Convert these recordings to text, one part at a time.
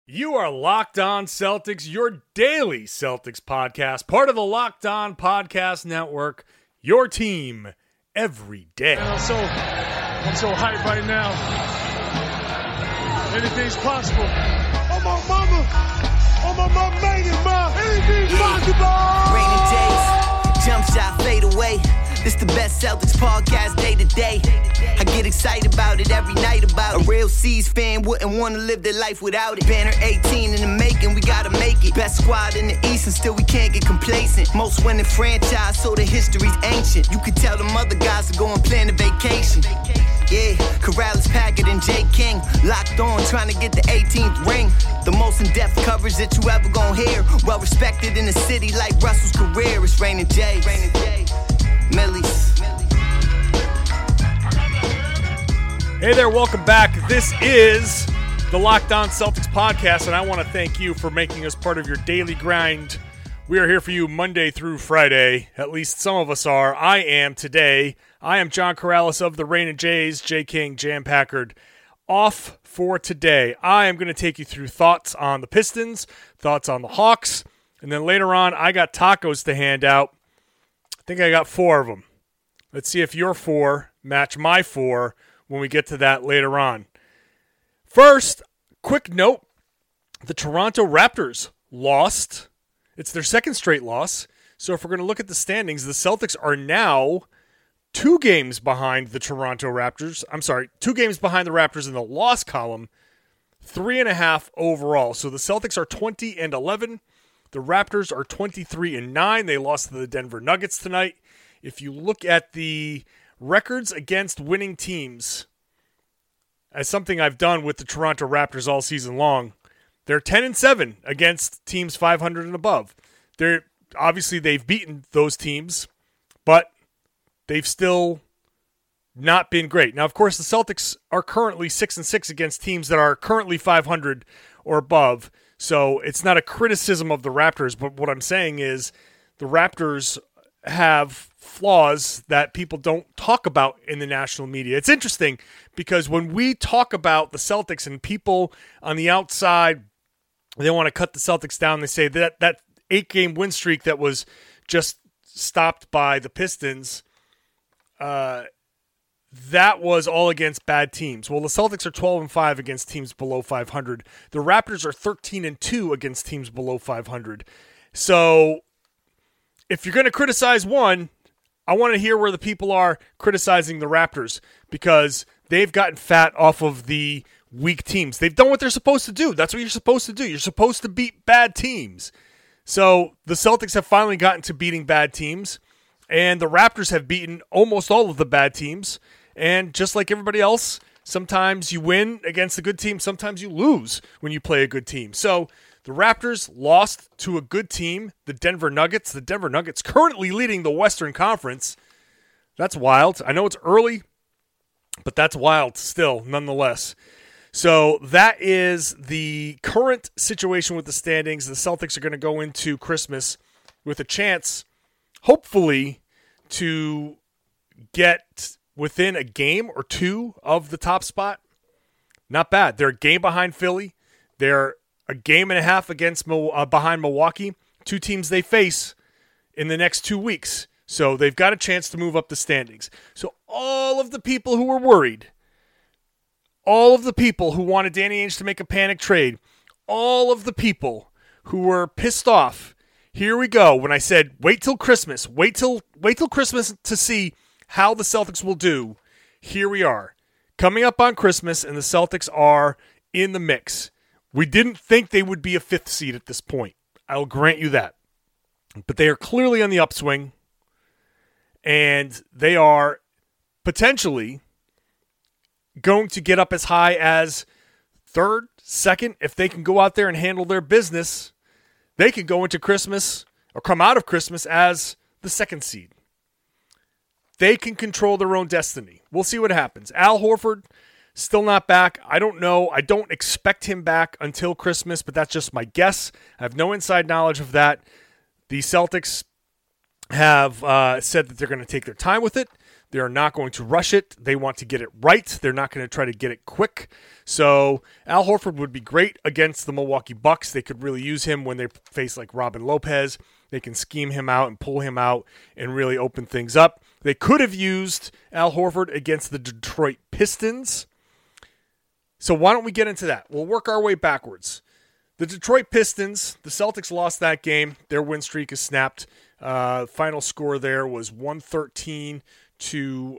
You are Locked On Celtics, your daily Celtics podcast, part of the Locked On Podcast Network, your team every day. I'm so hyped right now. Anything's possible. Oh, my mama made it, ma. Anything's possible. Rainy days, jump shot, fade away. This the best Celtics podcast day to day. I get excited about it every night about it. A real C's fan wouldn't want to live their life without it. Banner 18 in the making, we gotta make it. Best squad in the East and still we can't get complacent. Most winning franchise, so the history's ancient. You could tell them other guys to go and plan a vacation. Yeah, Corrales, Packard, and J. King locked on, trying to get the 18th ring. The most in-depth coverage that you ever gonna hear. Well respected in the city like Russell's career. It's Rainin' J. Millie's. Hey there, welcome back. This is the Locked On Celtics podcast, and I want to thank you for making us part of your daily grind. We are here for you Monday through Friday. At least some of us are. I am today. I am John Corrales of the Rainin' Jays, J. King, Jan Packard. Off for today. I am going to take you through thoughts on the Pistons, thoughts on the Hawks, and then later on, I got tacos to hand out. I think I got 4 of them. Let's see if your 4 match my 4 when we get to that later on. First, quick note, the Toronto Raptors lost. It's their second straight loss. So if we're going to look at the standings, the Celtics are now 2 games behind the Toronto Raptors. 2 games behind the Raptors in the loss column, 3.5 overall. So the Celtics are 20-11. The Raptors are 23-9. They lost to the Denver Nuggets tonight. If you look at the records against winning teams, as something I've done with the Toronto Raptors all season long, they're 10-7 against teams 500 and above. They've beaten those teams, but they've still not been great. Now, of course, the Celtics are currently 6-6 against teams that are currently 500 or above. So it's not a criticism of the Raptors, but what I'm saying is the Raptors have flaws that people don't talk about in the national media. It's interesting because when we talk about the Celtics and people on the outside, they want to cut the Celtics down. They say that 8-game win streak that was just stopped by the Pistons, that was all against bad teams. Well, the Celtics are 12-5 against teams below 500. The Raptors are 13-2 against teams below 500. So if you're going to criticize one, I want to hear where the people are criticizing the Raptors because they've gotten fat off of the weak teams. They've done what they're supposed to do. That's what you're supposed to do. You're supposed to beat bad teams. So the Celtics have finally gotten to beating bad teams, and the Raptors have beaten almost all of the bad teams. And just like everybody else, sometimes you win against a good team, sometimes you lose when you play a good team. So the Raptors lost to a good team, the Denver Nuggets. The Denver Nuggets currently leading the Western Conference. That's wild. I know it's early, but that's wild still, nonetheless. So that is the current situation with the standings. The Celtics are going to go into Christmas with a chance, hopefully, to get within a game or 2 of the top spot. Not bad. They're a game behind Philly. They're a game and a half behind Milwaukee. 2 teams they face in the next 2 weeks. So they've got a chance to move up the standings. So all of the people who were worried, all of the people who wanted Danny Ainge to make a panic trade, all of the people who were pissed off, here we go. When I said, wait till Christmas, wait till Christmas to see how the Celtics will do. Here we are, coming up on Christmas, and the Celtics are in the mix. We didn't think they would be a 5th seed at this point. I'll grant you that. But they are clearly on the upswing, and they are potentially going to get up as high as 3rd, 2nd. If they can go out there and handle their business, they can go into Christmas or come out of Christmas as the 2nd seed. They can control their own destiny. We'll see what happens. Al Horford, still not back. I don't know. I don't expect him back until Christmas, but that's just my guess. I have no inside knowledge of that. The Celtics have said that they're going to take their time with it. They are not going to rush it. They want to get it right. They're not going to try to get it quick. So Al Horford would be great against the Milwaukee Bucks. They could really use him when they face like Robin Lopez. They can scheme him out and pull him out and really open things up. They could have used Al Horford against the Detroit Pistons. So why don't we get into that? We'll work our way backwards. The Detroit Pistons, the Celtics lost that game. Their win streak is snapped. Final score there was 113 to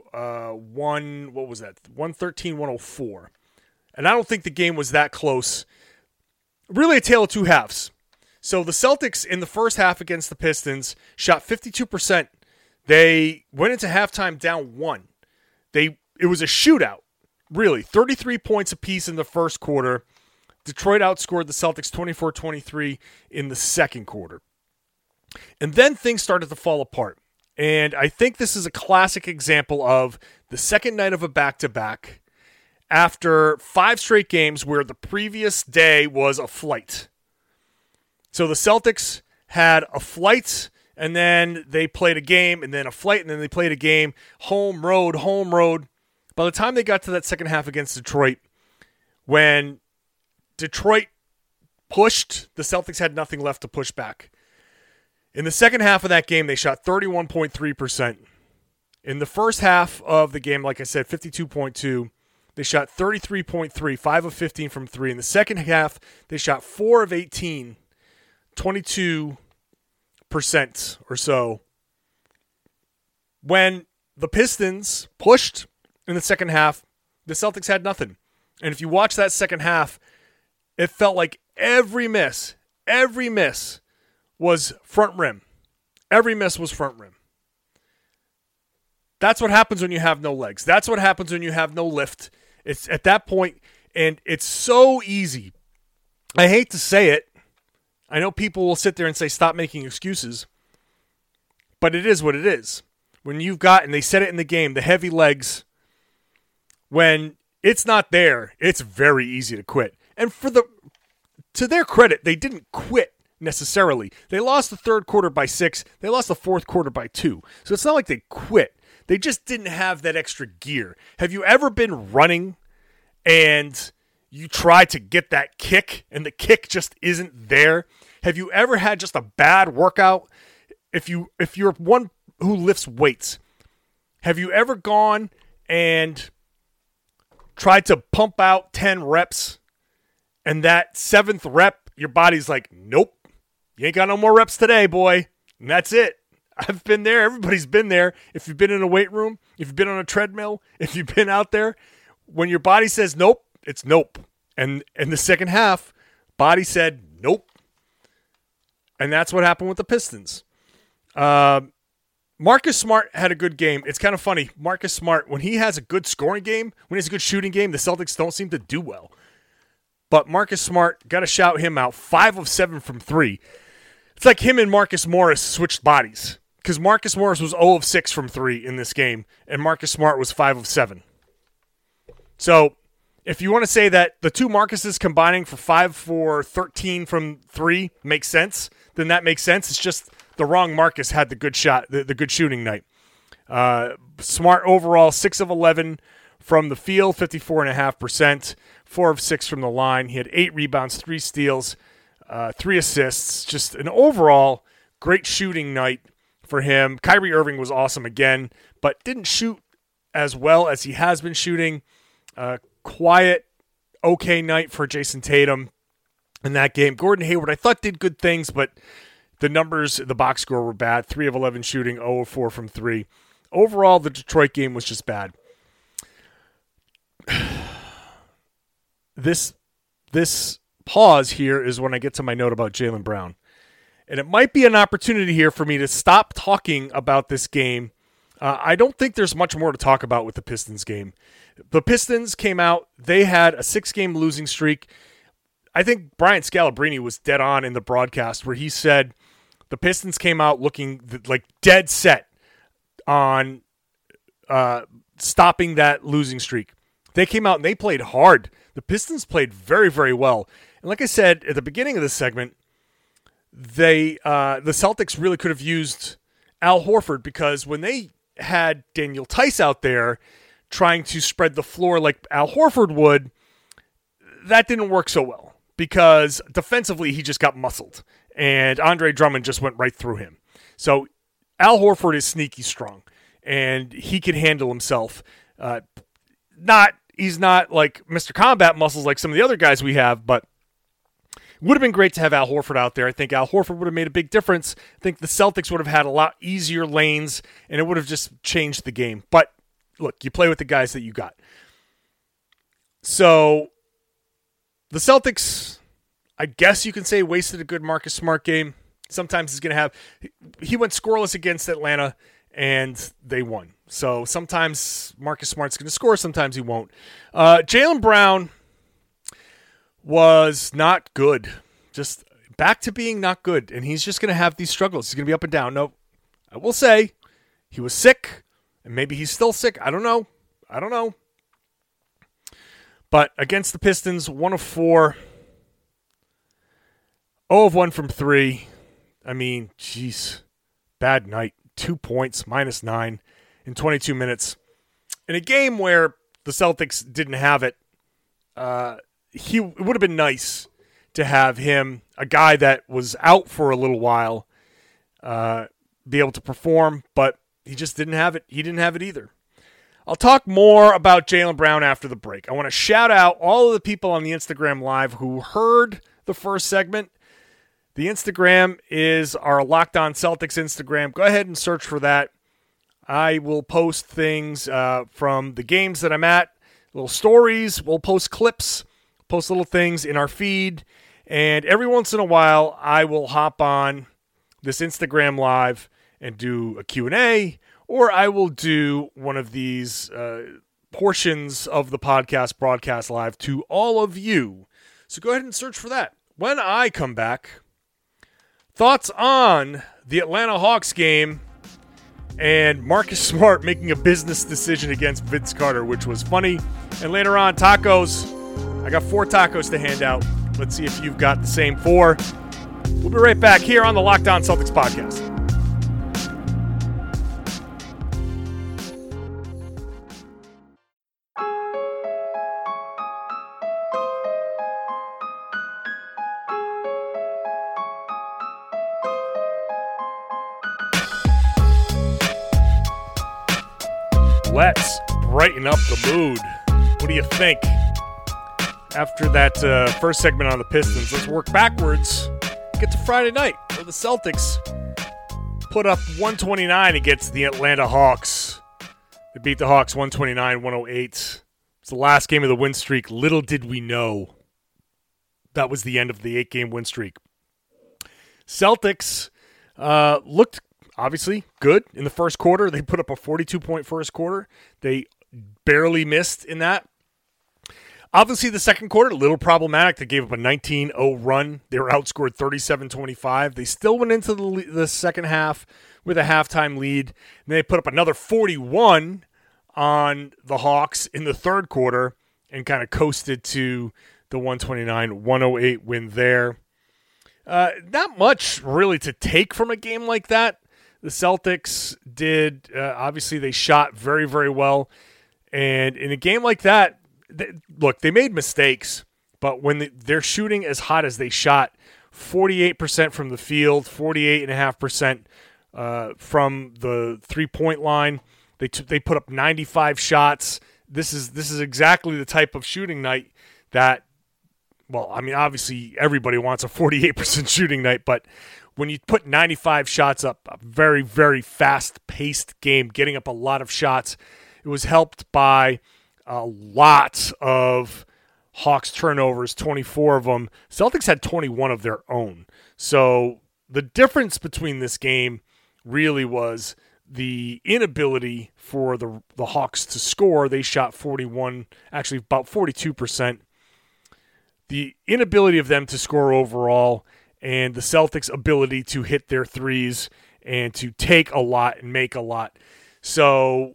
113-104. And I don't think the game was that close. Really a tale of two halves. So the Celtics in the first half against the Pistons shot 52%. They went into halftime down 1. It was a shootout, really. 33 points apiece in the first quarter. Detroit outscored the Celtics 24-23 in the second quarter. And then things started to fall apart. And I think this is a classic example of the second night of a back-to-back after 5 straight games where the previous day was a flight. So the Celtics had a flight, and then they played a game, and then a flight, and then they played a game. Home, road, home, road. By the time they got to that second half against Detroit, when Detroit pushed, the Celtics had nothing left to push back. In the second half of that game, they shot 31.3%. In the first half of the game, like I said, 52.2%. They shot 33.3%, 5 of 15 from 3. In the second half, they shot 4 of 18, 22% or so. When the Pistons pushed in the second half, the Celtics had nothing. And if you watch that second half, it felt like every miss was front rim. Every miss was front rim. That's what happens when you have no legs. That's what happens when you have no lift. It's at that point, and it's so easy. I hate to say it. I know people will sit there and say, stop making excuses. But it is what it is. When you've got, and they said it in the game, the heavy legs, when it's not there, it's very easy to quit. And to their credit, they didn't quit necessarily. They lost the third quarter by 6. They lost the fourth quarter by 2. So it's not like they quit. They just didn't have that extra gear. Have you ever been running and you try to get that kick and the kick just isn't there? Have you ever had just a bad workout? If you're one who lifts weights, have you ever gone and tried to pump out 10 reps and that 7th rep, your body's like, nope, you ain't got no more reps today, boy. And that's it. I've been there. Everybody's been there. If you've been in a weight room, if you've been on a treadmill, if you've been out there, when your body says nope, it's nope. And in the second half, body said nope. And that's what happened with the Pistons. Marcus Smart had a good game. It's kind of funny. Marcus Smart, when he has a good scoring game, when he has a good shooting game, the Celtics don't seem to do well. But Marcus Smart, got to shout him out. 5 of 7 from 3. It's like him and Marcus Morris switched bodies. Because Marcus Morris was 0 of 6 from 3 in this game, and Marcus Smart was 5 of 7. So, if you want to say that the two Marcuses combining for 5 for 13 from 3 makes sense, then that makes sense. It's just the wrong Marcus had the good shot, the good shooting night. Smart overall, 6 of 11 from the field, 54.5%, 4 of 6 from the line. He had 8 rebounds, 3 steals, 3 assists. Just an overall great shooting night for him. Kyrie Irving was awesome again, but didn't shoot as well as he has been shooting. Quiet, okay night for Jason Tatum in that game. Gordon Hayward, I thought, did good things, but the numbers, the box score were bad. 3 of 11 shooting, 0 of 4 from 3. Overall, the Detroit game was just bad. This pause here is when I get to my note about Jaylen Brown. And it might be an opportunity here for me to stop talking about this game. I don't think there's much more to talk about with the Pistons game. The Pistons came out. They had a 6-game losing streak. I think Brian Scalabrine was dead on in the broadcast where he said the Pistons came out looking like dead set on stopping that losing streak. They came out and they played hard. The Pistons played very, very well. And like I said at the beginning of this segment, the Celtics really could have used Al Horford because when they had Daniel Tice out there trying to spread the floor like Al Horford would, that didn't work so well because defensively he just got muscled and Andre Drummond just went right through him. So Al Horford is sneaky strong and he can handle himself. He's not like Mr. Combat muscles like some of the other guys we have, but it would have been great to have Al Horford out there. I think Al Horford would have made a big difference. I think the Celtics would have had a lot easier lanes, and it would have just changed the game. But, look, you play with the guys that you got. So, the Celtics, I guess you can say, wasted a good Marcus Smart game. Sometimes he's going to have... He went scoreless against Atlanta, and they won. So, sometimes Marcus Smart's going to score, sometimes he won't. Jaylen Brown was not good. Just back to being not good. And he's just going to have these struggles. He's going to be up and down. No, I will say he was sick. And maybe he's still sick. I don't know. But against the Pistons, 1 of 4. 0 of 1 from 3. I mean, jeez. Bad night. 2 points, -9 in 22 minutes. In a game where the Celtics didn't have it, it would have been nice to have him, a guy that was out for a little while, be able to perform, but he just didn't have it. He didn't have it either. I'll talk more about Jaylen Brown after the break. I want to shout out all of the people on the Instagram Live who heard the first segment. The Instagram is our Locked On Celtics Instagram. Go ahead and search for that. I will post things from the games that I'm at, little stories. We'll post clips. Post little things in our feed, and every once in a while, I will hop on this Instagram Live and do a Q&A, or I will do one of these portions of the podcast broadcast live to all of you. So go ahead and search for that. When I come back, thoughts on the Atlanta Hawks game and Marcus Smart making a business decision against Vince Carter, which was funny, and later on, tacos. I got 4 tacos to hand out. Let's see if you've got the same 4. We'll be right back here on the Locked On Celtics podcast. Let's brighten up the mood. What do you think? After that first segment on the Pistons, let's work backwards. Get to Friday night, where the Celtics put up 129 against the Atlanta Hawks. They beat the Hawks 129-108. It's the last game of the win streak. Little did we know that was the end of the 8-game win streak. Celtics looked, obviously, good in the first quarter. They put up a 42-point first quarter. They barely missed in that. Obviously, the second quarter, a little problematic. They gave up a 19-0 run. They were outscored 37-25. They still went into the second half with a halftime lead. And they put up another 41 on the Hawks in the third quarter and kind of coasted to the 129-108 win there. Not much really to take from a game like that. The Celtics did, obviously, they shot very, very well. And in a game like that, they made mistakes, but when they're shooting as hot as they shot, 48% from the field, 48.5% from the three-point line, they put up 95 shots. This is exactly the type of shooting night that, well, I mean, obviously everybody wants a 48% shooting night, but when you put 95 shots up, a very, very fast-paced game, getting up a lot of shots, it was helped by a lot of Hawks turnovers, 24 of them. Celtics had 21 of their own. So the difference between this game really was the inability for the Hawks to score. They shot 41, actually about 42%. The inability of them to score overall, and the Celtics' ability to hit their threes and to take a lot and make a lot. So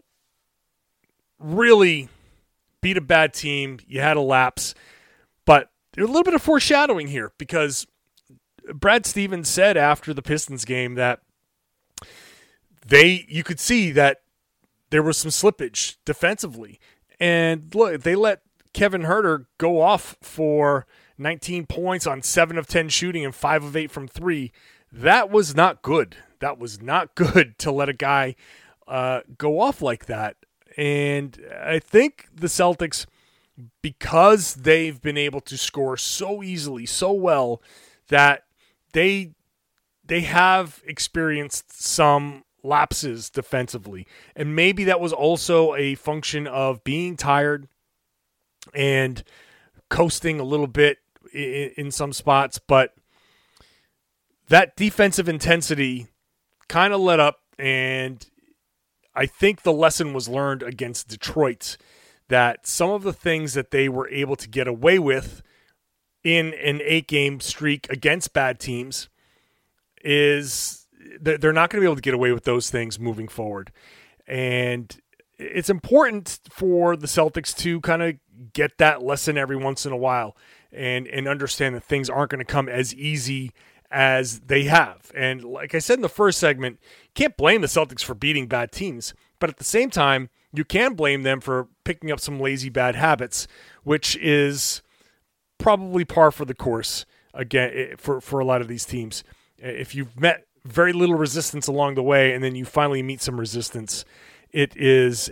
really beat a bad team. You had a lapse. But there's a little bit of foreshadowing here because Brad Stevens said after the Pistons game that you could see that there was some slippage defensively. And look, they let Kevin Huerter go off for 19 points on 7 of 10 shooting and 5 of 8 from 3. That was not good. That was not good to let a guy go off like that. And I think the Celtics, because they've been able to score so easily, so well, that they have experienced some lapses defensively. And maybe that was also a function of being tired and coasting a little bit in some spots. But that defensive intensity kind of let up, and I think the lesson was learned against Detroit, that some of the things that they were able to get away with in an 8-game streak against bad teams is they're not going to be able to get away with those things moving forward. And it's important for the Celtics to kind of get that lesson every once in a while and understand that things aren't going to come as easy as they have. And like I said in the first segment, you can't blame the Celtics for beating bad teams, but at the same time, you can blame them for picking up some lazy bad habits, which is probably par for the course again for a lot of these teams. If you've met very little resistance along the way and then you finally meet some resistance, it is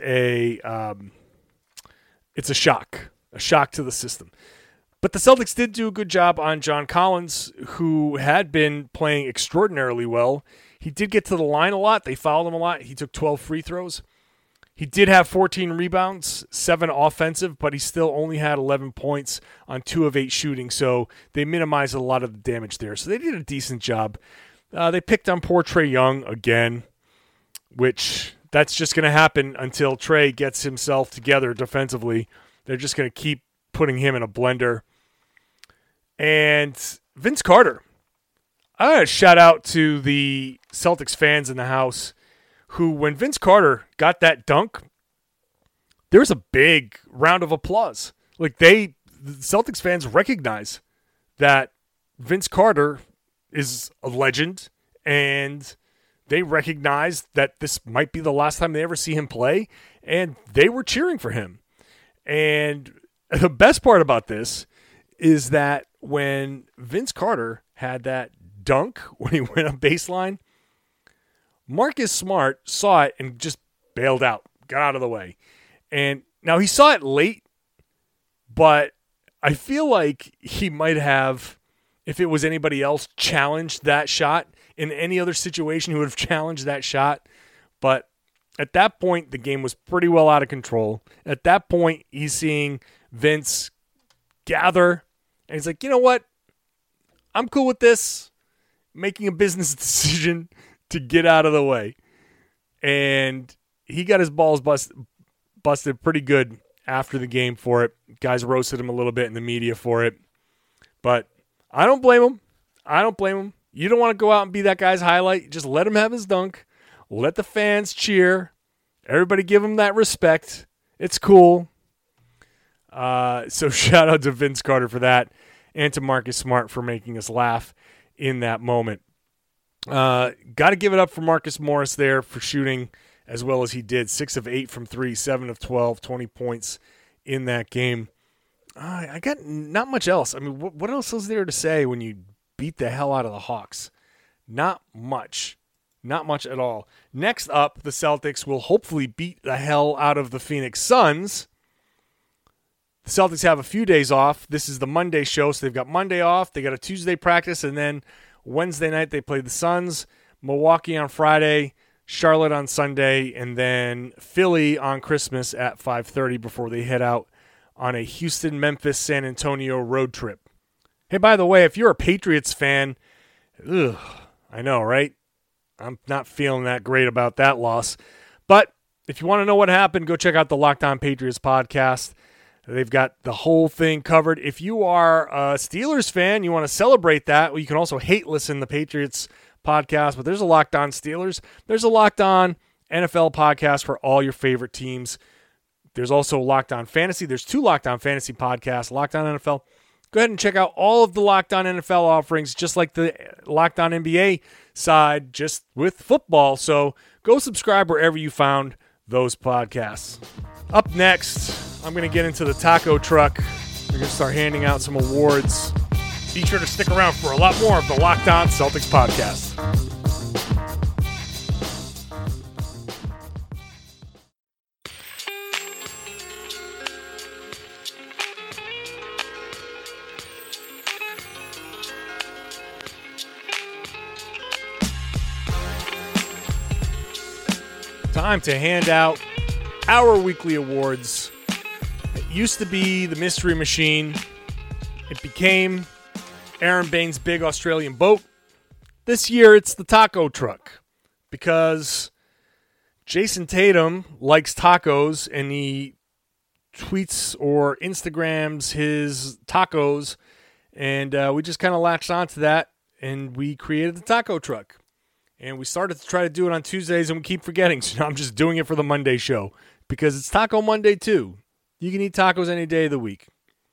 it's a shock to the system. But the Celtics did do a good job on John Collins, who had been playing extraordinarily well. He did get to the line a lot. They fouled him a lot. He took 12 free throws. He did have 14 rebounds, 7 offensive, but he still only had 11 points on 2 of 8 shooting, so they minimized a lot of the damage there. So they did a decent job. They picked on poor Trae Young again, which that's just going to happen until Trae gets himself together defensively. They're just going to keep putting him in a blender. And Vince Carter. I got a shout out to the Celtics fans in the house who, when Vince Carter got that dunk, there was a big round of applause. Like the Celtics fans recognize that Vince Carter is a legend, and they recognize that this might be the last time they ever see him play, and they were cheering for him. And the best part about this is that when Vince Carter had that dunk, when he went up baseline, Marcus Smart saw it and just bailed out, got out of the way. And now he saw it late, but I feel like he might have, if it was anybody else, challenged that shot. In any other situation, he would have challenged that shot. But at that point, the game was pretty well out of control. At that point, he's seeing Vince gather, and he's like, you know what? I'm cool with this. Making a business decision to get out of the way. And he got his balls busted pretty good after the game for it. Guys roasted him a little bit in the media for it. But I don't blame him. You don't want to go out and be that guy's highlight. Just let him have his dunk. Let the fans cheer. Everybody give him that respect. It's cool. So shout out to Vince Carter for that, and to Marcus Smart for making us laugh in that moment. Got to give it up for Marcus Morris there for shooting as well as he did. 6 of 8 from 3, 7 of 12, 20 points in that game. I got not much else. I mean, what else is there to say when you beat the hell out of the Hawks? Not much. Not much at all. Next up, the Celtics will hopefully beat the hell out of the Phoenix Suns. The Celtics have a few days off. This is the Monday show, so they've got Monday off. They got a Tuesday practice, and then Wednesday night they play the Suns, Milwaukee on Friday, Charlotte on Sunday, and then Philly on Christmas at 5:30 before they head out on a Houston, Memphis, San Antonio road trip. Hey, by the way, if you're a Patriots fan, I know, right? I'm not feeling that great about that loss. But if you want to know what happened, go check out the Locked On Patriots podcast. They've got the whole thing covered. If you are a Steelers fan, you want to celebrate that, well, you can also hate listen to the Patriots podcast, but there's a Locked On Steelers. There's a Locked On NFL podcast for all your favorite teams. There's also Locked On Fantasy. There's 2 Locked On Fantasy podcasts, Locked On NFL. Go ahead and check out all of the Locked On NFL offerings, just like the Locked On NBA side, just with football. So go subscribe wherever you found those podcasts. Up next, I'm going to get into the taco truck. We're going to start handing out some awards. Be sure to stick around for a lot more of the Locked On Celtics podcast. Time to hand out our weekly awards. It used to be the Mystery Machine. It became Aaron Bain's Big Australian Boat. This year, it's the Taco Truck because Jason Tatum likes tacos and he tweets or Instagrams his tacos, and we just kind of latched onto that, and we created the Taco Truck. And we started to try to do it on Tuesdays, and we keep forgetting, so I'm just doing it for the Monday show because it's Taco Monday, too. You can eat tacos any day of the week.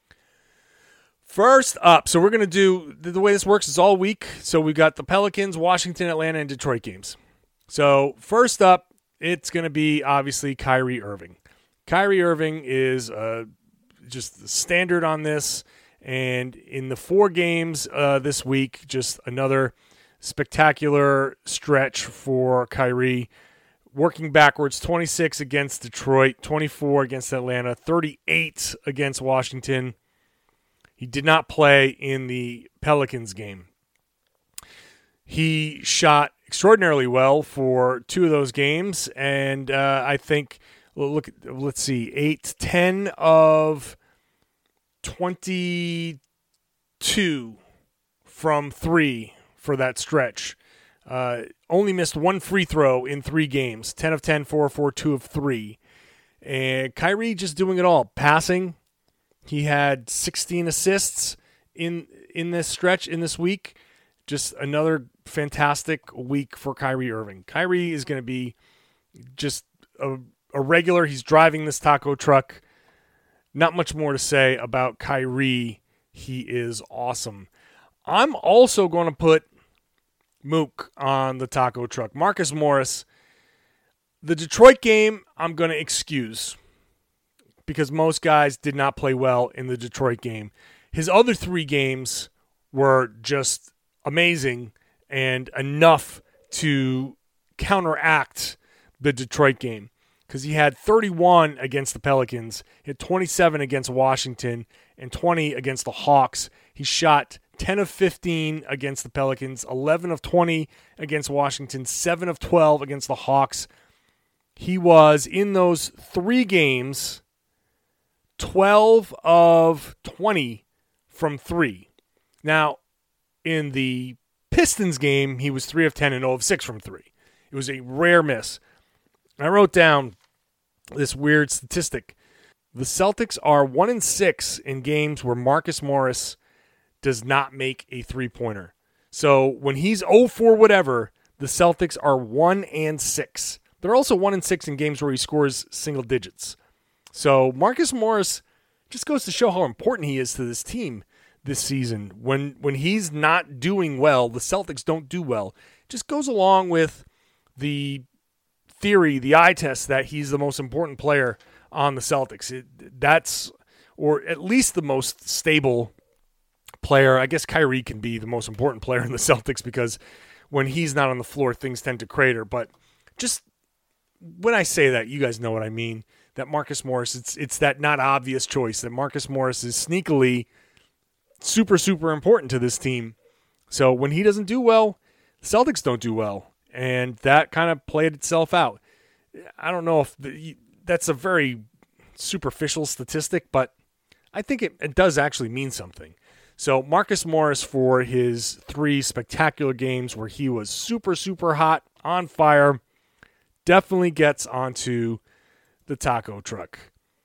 First up, so we're going to do, the way this works is all week. So we got the Pelicans, Washington, Atlanta, and Detroit games. So first up, it's going to be obviously Kyrie Irving. Kyrie Irving is just the standard on this. And in the 4 games this week, just another spectacular stretch for Kyrie. Working backwards, 26 against Detroit, 24 against Atlanta, 38 against Washington. He did not play in the Pelicans game. He shot extraordinarily well for 2 of those games, and I think, let's see, 10 of 22 from 3 for that stretch. Only missed 1 free throw in 3 games, 10 of 10, 4 of 4, 2 of 3. And Kyrie just doing it all, passing. He had 16 assists in this stretch, in this week. Just another fantastic week for Kyrie Irving. Kyrie is going to be just a regular. He's driving this taco truck. Not much more to say about Kyrie. He is awesome. I'm also going to put Mook on the taco truck. Marcus Morris. The Detroit game, I'm going to excuse because most guys did not play well in the Detroit game. His other 3 games were just amazing and enough to counteract the Detroit game because he had 31 against the Pelicans, he had 27 against Washington, and 20 against the Hawks. He shot 10 of 15 against the Pelicans, 11 of 20 against Washington, 7 of 12 against the Hawks. He was, in those 3 games, 12 of 20 from 3. Now, in the Pistons game, he was 3 of 10 and 0 of 6 from 3. It was a rare miss. I wrote down this weird statistic. The Celtics are 1-6 in games where Marcus Morris does not make a three-pointer. So when he's 0 for whatever, the Celtics are 1-6. They're also 1-6 in games where he scores single digits. So Marcus Morris just goes to show how important he is to this team this season. When he's not doing well, the Celtics don't do well. Just goes along with the theory, the eye test, that he's the most important player on the Celtics. That's, or at least the most stable player. I guess Kyrie can be the most important player in the Celtics because when he's not on the floor, things tend to crater. But just when I say that, you guys know what I mean. That Marcus Morris, it's that not obvious choice. That Marcus Morris is sneakily super, super important to this team. So when he doesn't do well, the Celtics don't do well. And that kind of played itself out. I don't know if that's a very superficial statistic, but I think it does actually mean something. So Marcus Morris, for his 3 spectacular games where he was super, super hot, on fire, definitely gets onto the taco truck.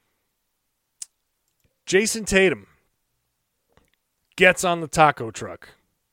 Jason Tatum gets on the taco truck.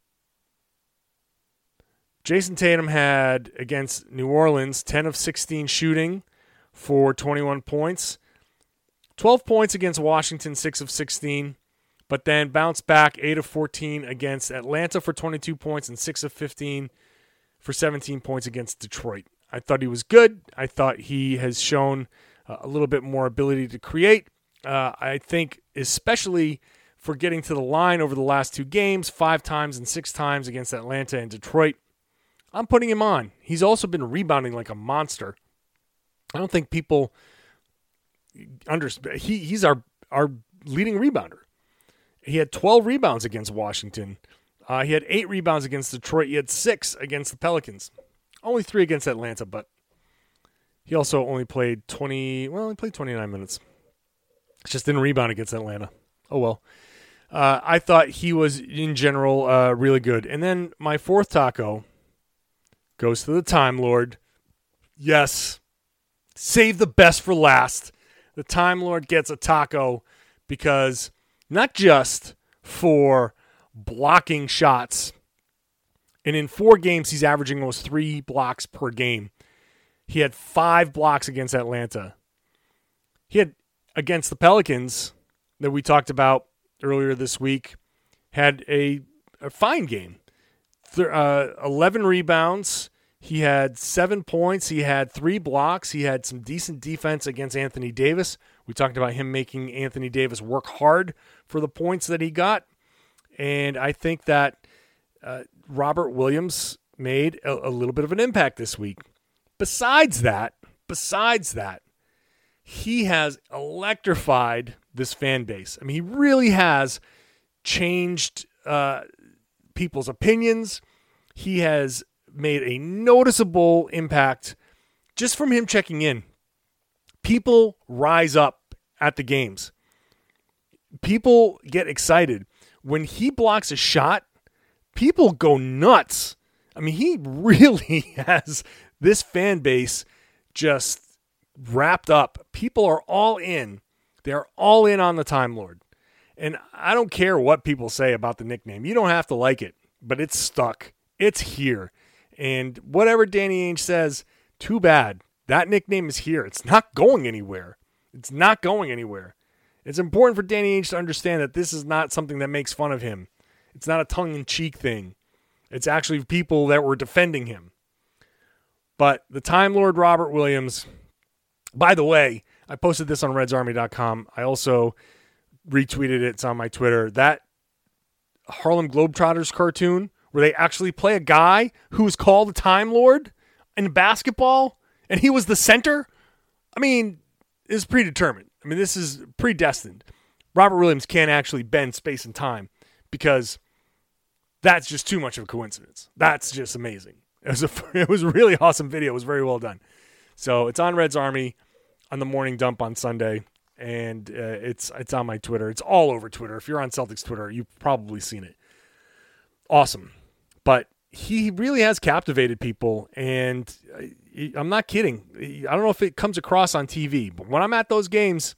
Jason Tatum had, against New Orleans, 10 of 16 shooting for 21 points. 12 points against Washington, 6 of 16. But then bounced back 8 of 14 against Atlanta for 22 points and 6 of 15 for 17 points against Detroit. I thought he was good. I thought he has shown a little bit more ability to create. I think especially for getting to the line over the last 2 games, 5 times and 6 times against Atlanta and Detroit, I'm putting him on. He's also been rebounding like a monster. I don't think people understand. He's our leading rebounder. He had 12 rebounds against Washington. He had 8 rebounds against Detroit. He had 6 against the Pelicans. Only 3 against Atlanta, but he also only played 29 minutes. Just didn't rebound against Atlanta. Oh, well. I thought he was, in general, really good. And then my 4th taco goes to the Time Lord. Yes. Save the best for last. The Time Lord gets a taco because not just for blocking shots, and in 4 games he's averaging almost 3 blocks per game. He had 5 blocks against Atlanta. He had against the Pelicans that we talked about earlier this week, had a fine game. 11 rebounds. He had 7 points. He had 3 blocks. He had some decent defense against Anthony Davis. We talked about him making Anthony Davis work hard for the points that he got. And I think that Robert Williams made a little bit of an impact this week. Besides that, he has electrified this fan base. I mean, he really has changed people's opinions. He has made a noticeable impact just from him checking in. People rise up at the games. People get excited. When he blocks a shot, people go nuts. I mean, he really has this fan base just wrapped up. People are all in. They're all in on the Time Lord. And I don't care what people say about the nickname. You don't have to like it, but it's stuck. It's here. And whatever Danny Ainge says, too bad. That nickname is here. It's not going anywhere. It's not going anywhere. It's important for Danny Ainge to understand that this is not something that makes fun of him. It's not a tongue-in-cheek thing. It's actually people that were defending him. But the Time Lord Robert Williams, by the way, I posted this on RedsArmy.com. I also retweeted it. It's on my Twitter. That Harlem Globetrotters cartoon where they actually play a guy who is called a Time Lord in basketball, and he was the center. I mean, it's predetermined. I mean, this is predestined. Robert Williams can't actually bend space and time because that's just too much of a coincidence. That's just amazing. It was a really awesome video. It was very well done. So it's on Reds Army on the morning dump on Sunday, and it's on my Twitter. It's all over Twitter. If you're on Celtics Twitter, you've probably seen it. Awesome. But he really has captivated people, and I'm not kidding. I don't know if it comes across on TV, but when I'm at those games,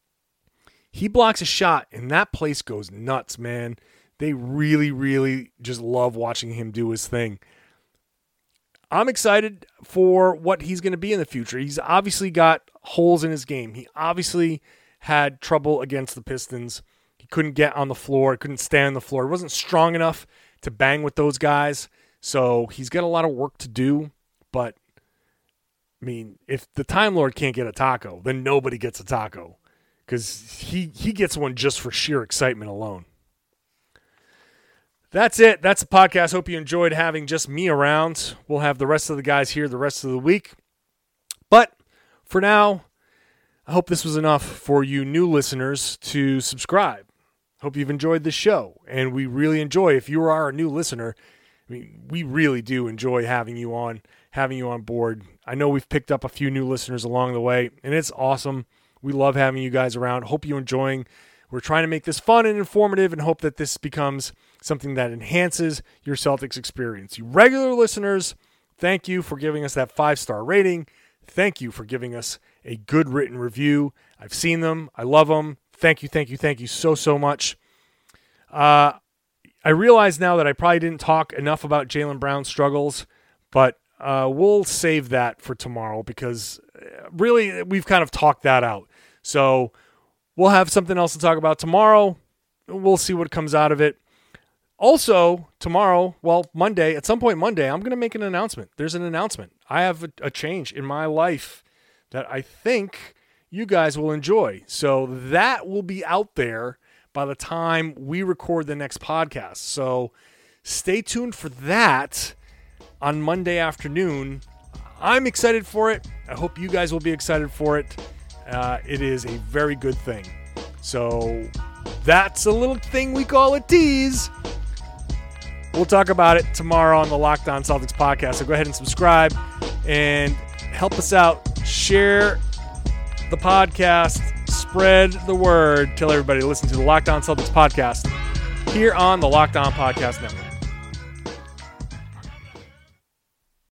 he blocks a shot, and that place goes nuts, man. They really, really just love watching him do his thing. I'm excited for what he's going to be in the future. He's obviously got holes in his game. He obviously had trouble against the Pistons. He couldn't get on the floor. He couldn't stay on the floor. He wasn't strong enough to bang with those guys. So he's got a lot of work to do. But, I mean, if the Time Lord can't get a taco, then nobody gets a taco. Because he gets one just for sheer excitement alone. That's it. That's the podcast. Hope you enjoyed having just me around. We'll have the rest of the guys here the rest of the week. But for now, I hope this was enough for you new listeners to subscribe. Hope you've enjoyed the show. And we really enjoy, if you are a new listener, I mean, we really do enjoy having you on board. I know we've picked up a few new listeners along the way, and it's awesome. We love having you guys around. Hope you're enjoying. We're trying to make this fun and informative and hope that this becomes something that enhances your Celtics experience. You regular listeners, thank you for giving us that 5-star rating. Thank you for giving us a good written review. I've seen them. I love them. Thank you so much. I realize now that I probably didn't talk enough about Jaylen Brown's struggles, but we'll save that for tomorrow because really we've kind of talked that out. So we'll have something else to talk about tomorrow. We'll see what comes out of it. Also, tomorrow, Monday, at some point Monday, I'm going to make an announcement. There's an announcement. I have a change in my life that I think you guys will enjoy. So that will be out there by the time we record the next podcast. So stay tuned for that on Monday afternoon. I'm excited for it. I hope you guys will be excited for it. It is a very good thing. So that's a little thing we call a tease. We'll talk about it tomorrow on the Locked On Celtics podcast. So go ahead and subscribe and help us out. Share the podcast. Spread the word. Tell everybody to listen to the Locked On Celtics podcast here on the Locked On Podcast Network.